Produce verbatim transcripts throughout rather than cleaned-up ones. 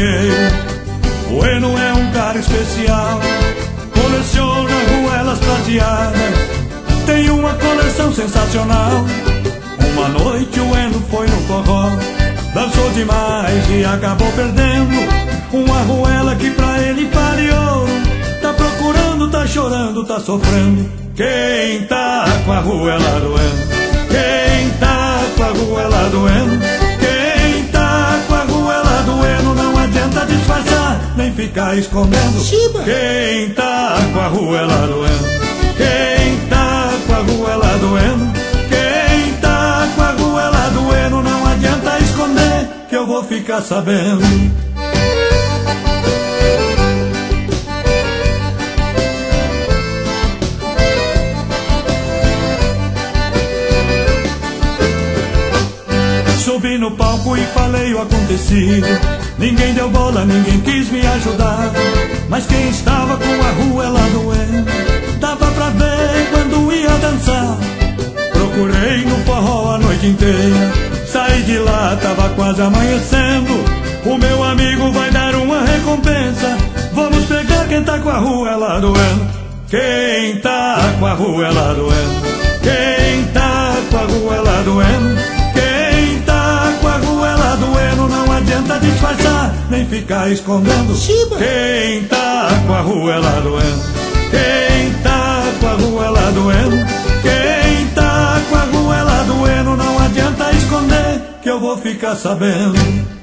dinheiro. O Eno é um cara especial, coleciona arruelas prateadas, tem uma coleção sensacional. Uma noite o Eno foi no forró, dançou demais e acabou perdendo uma arruela que pra ele vale ouro. Tá procurando, tá chorando, tá sofrendo. Quem tá com a arruela do Eno? Quem tá com a arruela do Eno? Quem tá com a arruela do Eno? Não adianta disfarçar, nem ficar escondendo. Chiba. Quem tá com a arruela do Eno? Quem tá com a arruela do Eno? Quem tá com a arruela do Eno? Não adianta esconder, que eu vou ficar sabendo. Subi no palco e falei o acontecido. Ninguém deu bola, ninguém quis me ajudar. Mas quem estava com a arruela do Eno dava pra ver quando ia dançar. Procurei no forró a noite inteira, saí de lá, tava quase amanhecendo. O meu amigo vai dar uma recompensa. Vamos pegar quem tá com a arruela do Eno. Quem tá com a arruela do Eno? Quem tá com a arruela do Eno? Não adianta disfarçar, nem ficar escondendo. Chiba. Quem tá com a arruela do Eno? Quem tá com a arruela do Eno? Quem tá com a arruela do Eno? Não adianta esconder, que eu vou ficar sabendo.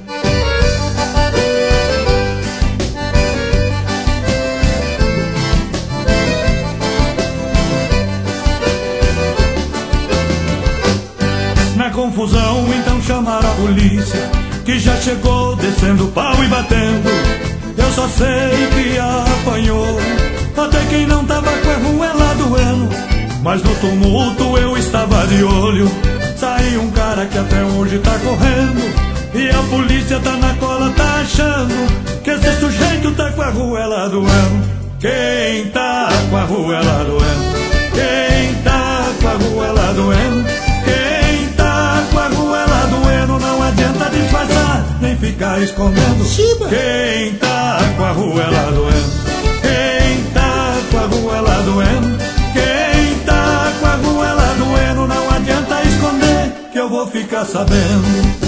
Na confusão, então chamaram a polícia, que já chegou descendo pau e batendo. Eu só sei que apanhou até quem não tava com a arruela do Eno. Mas no tumulto eu estava de olho, saiu um cara que até hoje tá correndo. E a polícia tá na cola, tá achando que esse sujeito tá com a arruela do Eno. Quem tá com a arruela do Eno? Quem tá com a arruela do Eno? Não adianta disfarçar, nem ficar escondendo. Chiba. Quem tá com a arruela do Eno? Quem tá com a arruela do Eno? Quem tá com a arruela do Eno? Não adianta esconder, que eu vou ficar sabendo.